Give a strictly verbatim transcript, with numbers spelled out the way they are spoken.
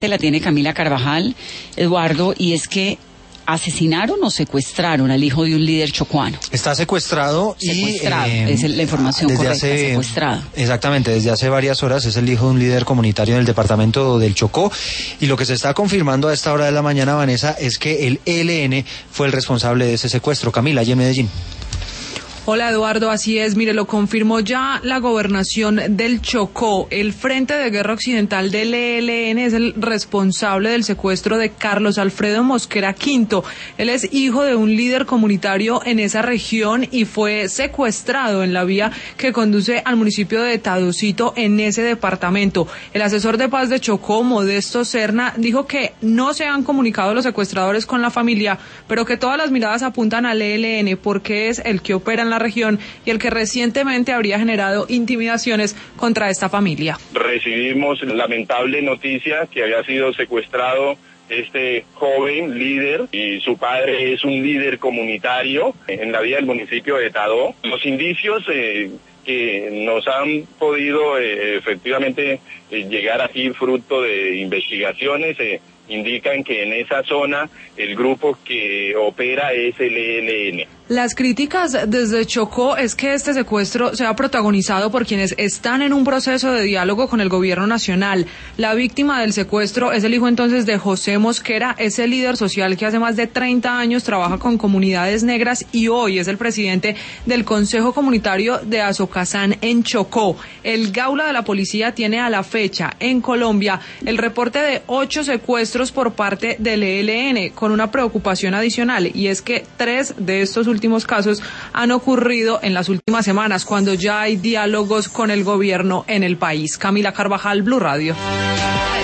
La tiene Camila Carvajal, Eduardo, y es que asesinaron o secuestraron al hijo de un líder chocuano. Está secuestrado y... Secuestrado, eh, es la información desde correcta, hace, secuestrado. Exactamente, desde hace varias horas es el hijo de un líder comunitario en el departamento del Chocó, y lo que se está confirmando a esta hora de la mañana, Vanessa, es que el E L N fue el responsable de ese secuestro. Camila, allí en Medellín. Hola Eduardo, así es, mire, lo confirmó ya la gobernación del Chocó. El Frente de Guerra Occidental del E L N es el responsable del secuestro de Carlos Alfredo Mosquera Quinto. Él es hijo de un líder comunitario en esa región y fue secuestrado en la vía que conduce al municipio de Tadocito en ese departamento. El asesor de paz de Chocó, Modesto Serna, dijo que no se han comunicado los secuestradores con la familia, pero que todas las miradas apuntan al E L N porque es el que opera en la región y el que recientemente habría generado intimidaciones contra esta familia. Recibimos lamentable noticia que había sido secuestrado este joven líder, y su padre es un líder comunitario en la vía del municipio de Tadó. Los indicios eh, que nos han podido eh, efectivamente eh, llegar aquí fruto de investigaciones eh, indican que en esa zona el grupo que opera es el E L N. Las críticas desde Chocó es que este secuestro sea protagonizado por quienes están en un proceso de diálogo con el gobierno nacional. La víctima del secuestro es el hijo entonces de José Mosquera, ese líder social que hace más de treinta años trabaja con comunidades negras y hoy es el presidente del Consejo Comunitario de Azocazán en Chocó. El Gaula de la Policía tiene a la fecha en Colombia el reporte de ocho secuestros por parte del E L N, con una preocupación adicional, y es que tres de estos últimos casos han ocurrido en las últimas semanas, cuando ya hay diálogos con el gobierno en el país. Camila Carvajal, Blue Radio.